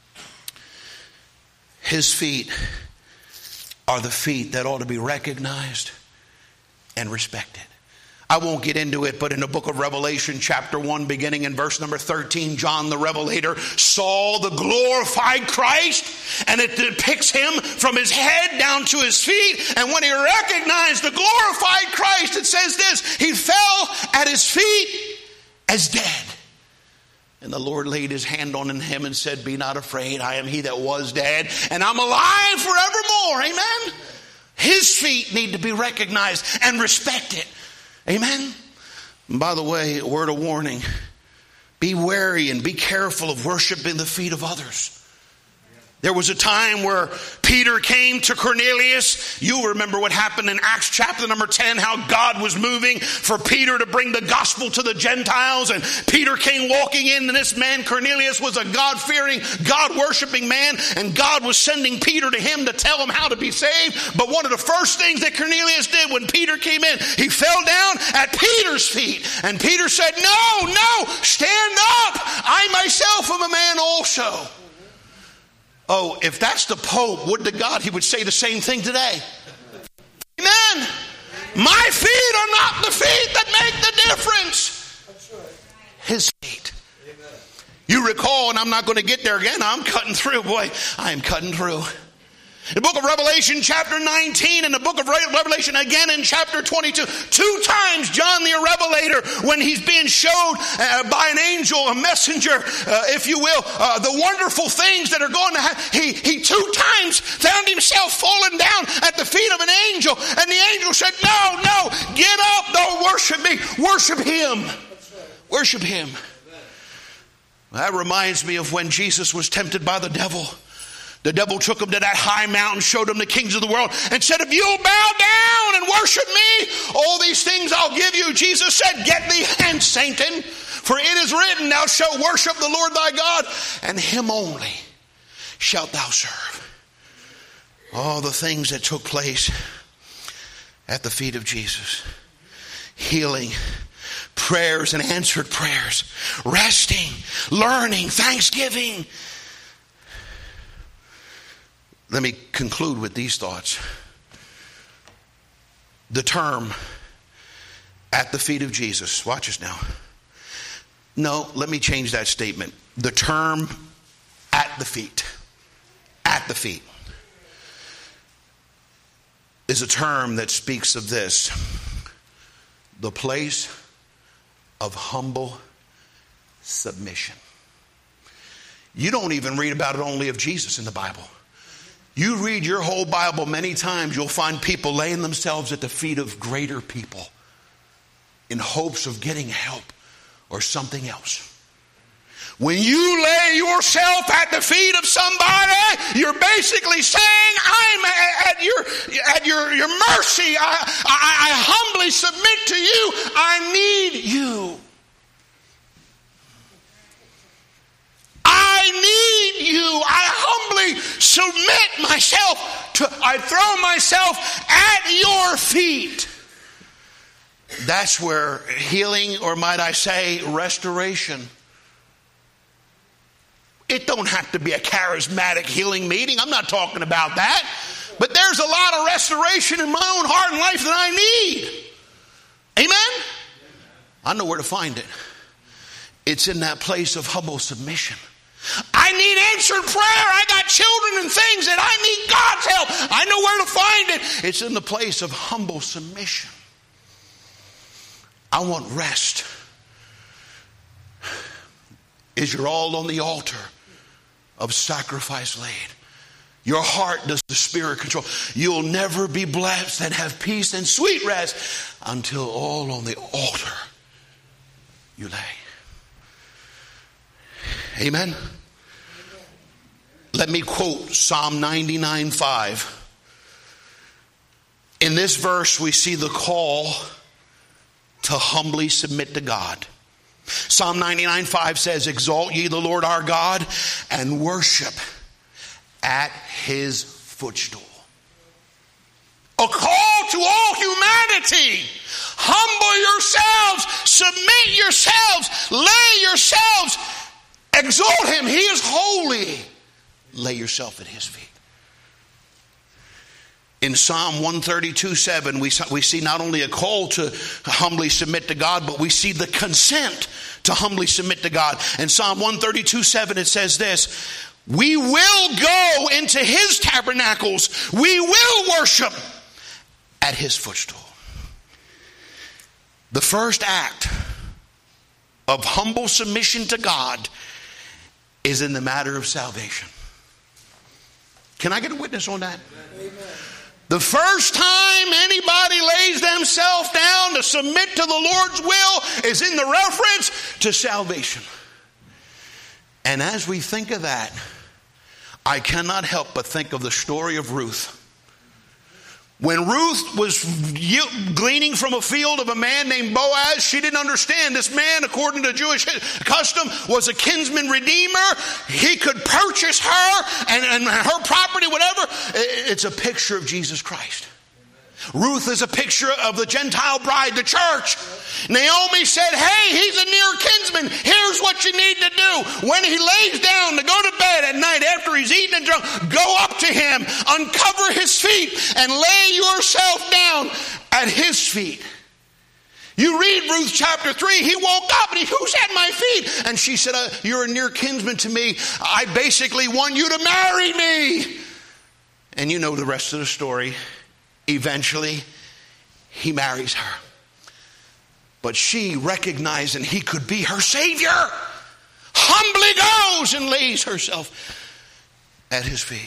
His feet are the feet that ought to be recognized and respected. I won't get into it, but in the book of Revelation, chapter 1, beginning in verse number 13, John the Revelator saw the glorified Christ, and it depicts him from his head down to his feet. And when he recognized the glorified Christ, it says this, he fell at his feet as dead. And the Lord laid his hand on him and said, be not afraid, I am he that was dead, and I'm alive forevermore. Amen. His feet need to be recognized and respected. Amen. And by the way, a word of warning. Be wary and be careful of worshiping the feet of others. There was a time where Peter came to Cornelius. You remember what happened in Acts chapter number 10, how God was moving for Peter to bring the gospel to the Gentiles. And Peter came walking in, and this man Cornelius was a God-fearing, God-worshiping man. And God was sending Peter to him to tell him how to be saved. But one of the first things that Cornelius did when Peter came in, he fell down at Peter's feet. And Peter said, no, stand up. I myself am a man also. Oh, if that's the Pope, would to God he would say the same thing today. Amen. My feet are not the feet that make the difference. His feet. You recall, and I'm not going to get there again. I'm cutting through. Boy, I am cutting through. The book of Revelation chapter 19 and the book of Revelation again in chapter 22. 2 times John the Revelator, when he's being showed by an angel, a messenger, if you will, the wonderful things that are going to happen. He 2 times found himself falling down at the feet of an angel. And the angel said, no, get up, don't worship me. Worship him. Worship him. That reminds me of when Jesus was tempted by the devil. The devil took him to that high mountain, showed him the kings of the world, and said, if you'll bow down and worship me, all these things I'll give you. Jesus said, get thee hence, Satan. For it is written, thou shalt worship the Lord thy God, and him only shalt thou serve. All the things that took place at the feet of Jesus. Healing, prayers and answered prayers, resting, learning, thanksgiving. Let me conclude with these thoughts. The term at the feet of Jesus. Watch this now. No, let me change that statement. The term at the feet. At the feet is a term that speaks of this. The place of humble submission. You don't even read about it only of Jesus in the Bible. You read your whole Bible many times, you'll find people laying themselves at the feet of greater people in hopes of getting help or something else. When you lay yourself at the feet of somebody, you're basically saying, I'm at your mercy. I humbly submit to you. I need you. I need you. I humbly submit myself to, I throw myself at your feet. That's where healing, or might I say restoration. It don't have to be a charismatic healing meeting. I'm not talking about that. But there's a lot of restoration in my own heart and life that I need. Amen? I know where to find it. It's in that place of humble submission. I need answered prayer. I got children and things that I need God's help. I know where to find it. It's in the place of humble submission. I want rest. Is your all on the altar of sacrifice laid? Your heart does the Spirit control. You'll never be blessed and have peace and sweet rest until all on the altar you lay. Amen. Let me quote Psalm 99:5. In this verse we see the call to humbly submit to God. Psalm 99:5 says, exalt ye the Lord our God and worship at his footstool. A call to all humanity. Humble yourselves, submit yourselves, lay yourselves, exalt him. He is holy. Lay yourself at his feet. In Psalm 132:7, we see not only a call to humbly submit to God, but we see the consent to humbly submit to God. In Psalm 132:7, it says this, we will go into his tabernacles. We will worship at his footstool. The first act of humble submission to God is in the matter of salvation. Can I get a witness on that? Amen. The first time anybody lays themselves down to submit to the Lord's will is in the reference to salvation. And as we think of that, I cannot help but think of the story of Ruth. When Ruth was gleaning from a field of a man named Boaz, she didn't understand this man, according to Jewish custom, was a kinsman redeemer. He could purchase her and her property, whatever. It's a picture of Jesus Christ. Ruth is a picture of the Gentile bride, the church. Naomi said, hey, he's a near kinsman. Here's what you need to do. When he lays down to go to bed at night after he's eaten and drunk, go up to him, uncover his feet, and lay yourself down at his feet. You read Ruth chapter 3, he woke up and who's at my feet? And she said, you're a near kinsman to me. I basically want you to marry me. And you know the rest of the story. Eventually, he marries her. But she, recognizing he could be her Savior, humbly goes and lays herself at his feet.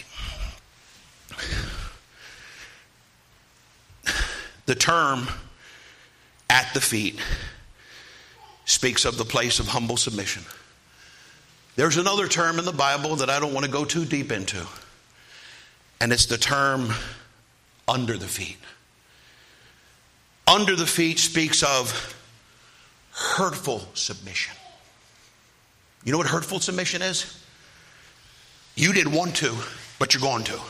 The term at the feet speaks of the place of humble submission. There's another term in the Bible that I don't want to go too deep into, and it's the term under the feet. Under the feet speaks of hurtful submission. You know what hurtful submission is? You didn't want to, but you're going to.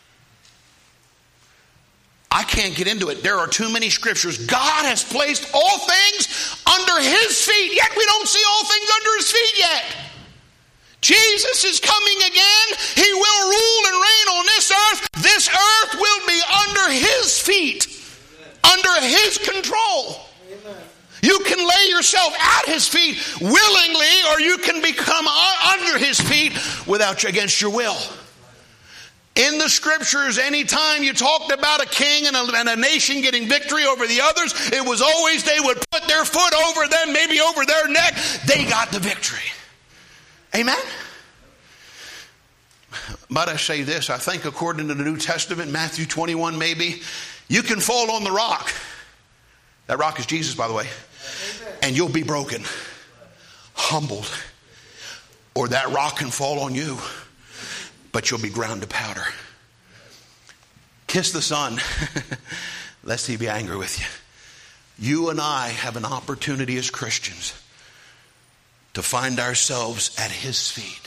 I can't get into it. There are too many scriptures. God has placed all things under his feet, yet we don't see all things under his feet yet. Jesus is coming again. He will rule and reign on this earth. This earth will be under his feet, under his control. You can lay yourself at his feet willingly, or you can become under his feet against your will. In the scriptures, anytime you talked about a king and a nation getting victory over the others, it was always they would put their foot over them, maybe over their neck. They got the victory. Amen? But I say this, I think according to the New Testament, Matthew 21 maybe, you can fall on the rock. That rock is Jesus, by the way. And you'll be broken, humbled. Or that rock can fall on you, but you'll be ground to powder. Kiss the Son, lest he be angry with you. You and I have an opportunity as Christians to find ourselves at his feet.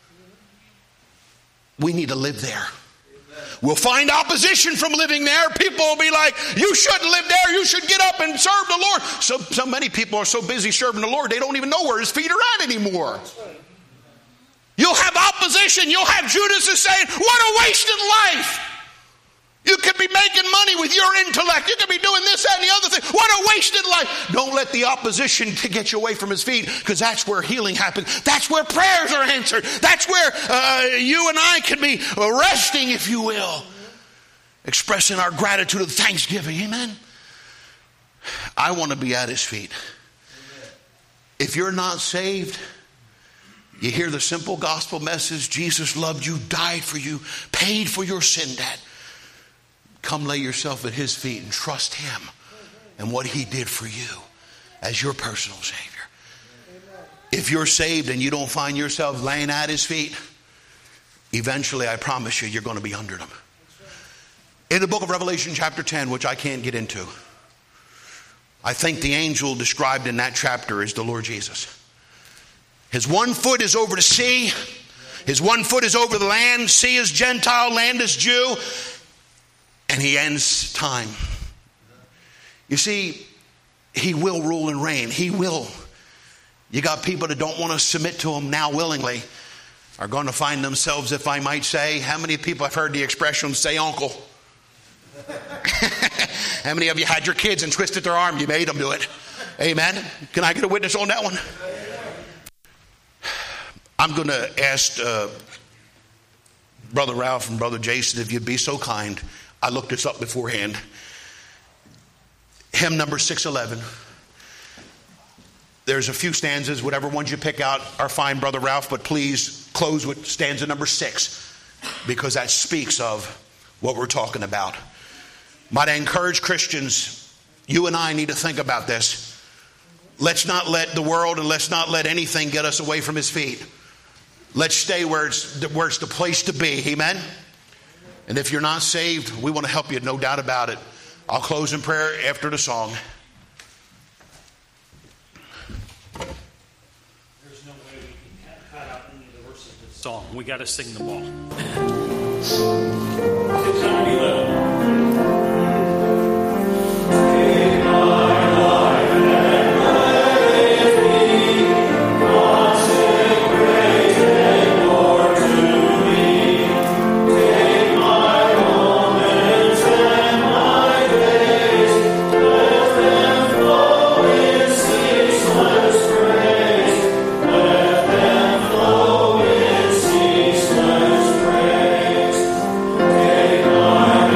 We need to live there. We'll find opposition from living there. People will be like, you shouldn't live there. You should get up and serve the Lord. So many people are so busy serving the Lord, they don't even know where his feet are at anymore. You'll have opposition. You'll have Judas saying, what a wasted life. You could be making money with your intellect. You could be doing this, that, and the other thing. What a wasted life. Don't let the opposition to get you away from his feet, because that's where healing happens. That's where prayers are answered. That's where you and I can be resting, if you will. Expressing our gratitude of thanksgiving. Amen. I want to be at his feet. If you're not saved, you hear the simple gospel message. Jesus loved you, died for you, paid for your sin debt. Come lay yourself at his feet and trust him and what he did for you as your personal Savior. If you're saved and you don't find yourself laying at his feet, eventually, I promise you, you're going to be under them. In the book of Revelation chapter 10, which I can't get into, I think the angel described in that chapter is the Lord Jesus. His one foot is over the sea. His one foot is over the land. Sea is Gentile, land is Jew. And he ends time. You see, he will rule and reign. He will. You got people that don't want to submit to him now willingly are going to find themselves, if I might say, how many people have heard the expression, say uncle? How many of you had your kids and twisted their arm? You made them do it. Amen. Can I get a witness on that one? I'm going to ask Brother Ralph and Brother Jason, if you'd be so kind. I looked this up beforehand. Hymn number 611. There's a few stanzas. Whatever ones you pick out are fine, Brother Ralph, but please close with stanza number 6, because that speaks of what we're talking about. Might I encourage Christians, you and I need to think about this. Let's not let the world and let's not let anything get us away from his feet. Let's stay where it's the place to be. Amen? And if you're not saved, we want to help you, no doubt about it. I'll close in prayer after the song. There's no way we can cut out any of the verses of the song. We got to sing them all. 611. Take my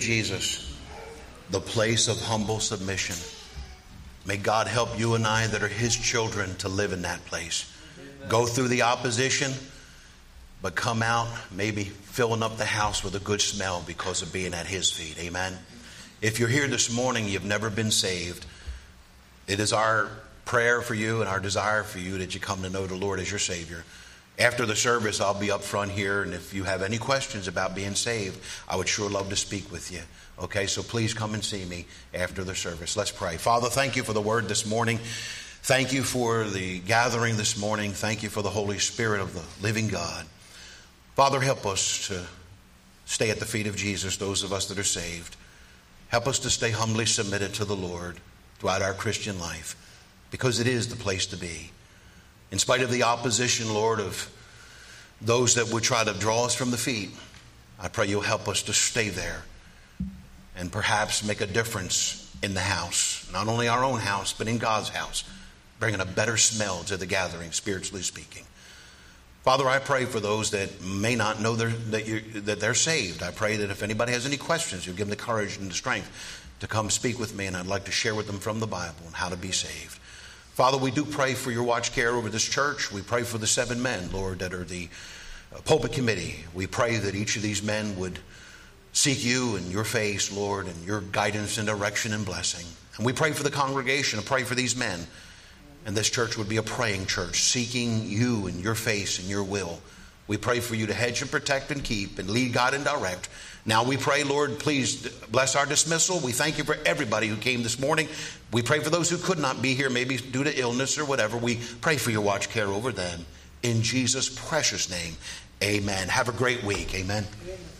Jesus, the place of humble submission. May God help you and I that are His children to live in that place. Go through the opposition, but come out maybe filling up the house with a good smell because of being at His feet. Amen. If you're here this morning, you've never been saved, it is our prayer for you and our desire for you that you come to know the Lord as your Savior. After the service, I'll be up front here, and if you have any questions about being saved, I would sure love to speak with you. Okay, so please come and see me after the service. Let's pray. Father, thank you for the word this morning. Thank you for the gathering this morning. Thank you for the Holy Spirit of the living God. Father, help us to stay at the feet of Jesus, those of us that are saved. Help us to stay humbly submitted to the Lord throughout our Christian life, because it is the place to be. In spite of the opposition, Lord, of those that would try to draw us from the feet, I pray you'll help us to stay there and perhaps make a difference in the house, not only our own house, but in God's house, bringing a better smell to the gathering, spiritually speaking. Father, I pray for those that may not know that they're saved. I pray that if anybody has any questions, you'll give them the courage and the strength to come speak with me, and I'd like to share with them from the Bible on how to be saved. Father, we do pray for your watch care over this church. We pray for the 7 men, Lord, that are the pulpit committee. We pray that each of these men would seek you and your face, Lord, and your guidance and direction and blessing. And we pray for the congregation and pray for these men. And this church would be a praying church, seeking you and your face and your will. We pray for you to hedge and protect and keep and lead, guide, and direct. Now we pray, Lord, please bless our dismissal. We thank you for everybody who came this morning. We pray for those who could not be here, maybe due to illness or whatever. We pray for your watch care over them. In Jesus' precious name, amen. Have a great week. Amen.